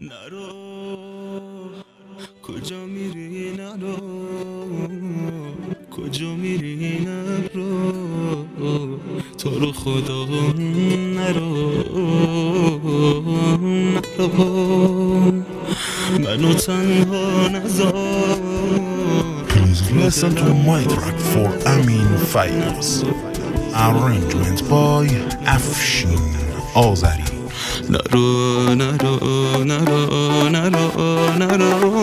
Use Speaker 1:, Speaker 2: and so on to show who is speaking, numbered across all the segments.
Speaker 1: نرو کجا میری نرو کجا میری نرو تو رو خدا نرو منو تنها نذار.
Speaker 2: Please listen to my track for Amin Fayaz. Arrangement by Afshin Azari.
Speaker 1: نرو نرو نرو نرو نرو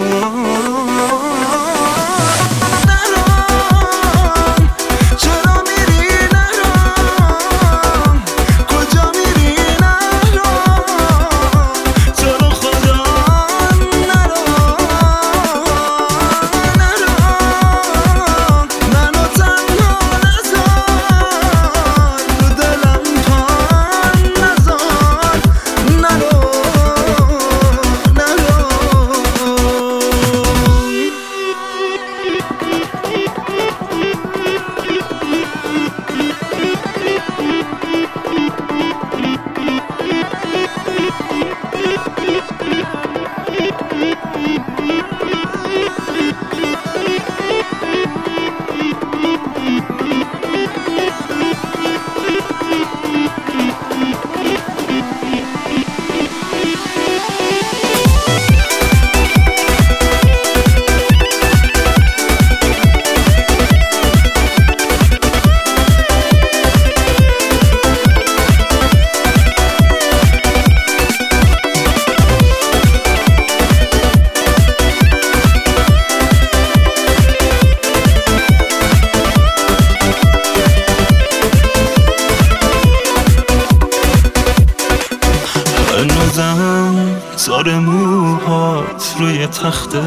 Speaker 1: سار موهات روی تخته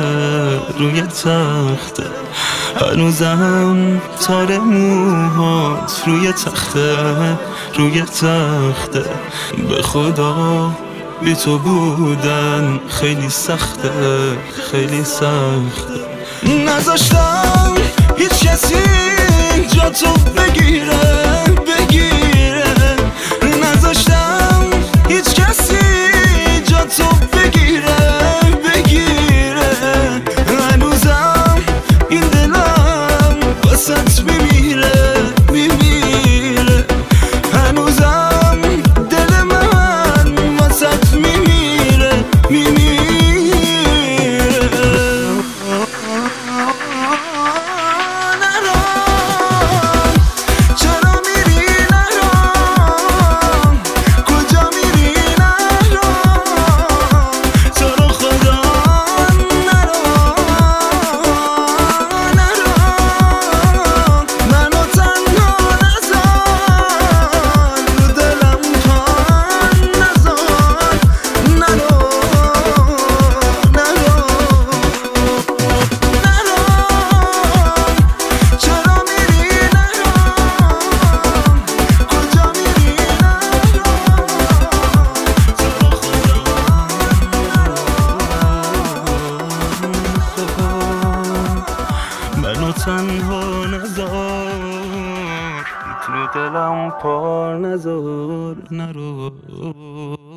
Speaker 1: هنوزم تار موهات روی تخته به خدا بی تو بودن خیلی سخته نذاشتم هیچ کسی جا تو بگیره نذاشتم هیچ کسی جا تو بگیره هنوزم این دلم واسط میمیره هنوزم دل من واسط میمیره منو تنها نذار تو دلم پار نذار نرو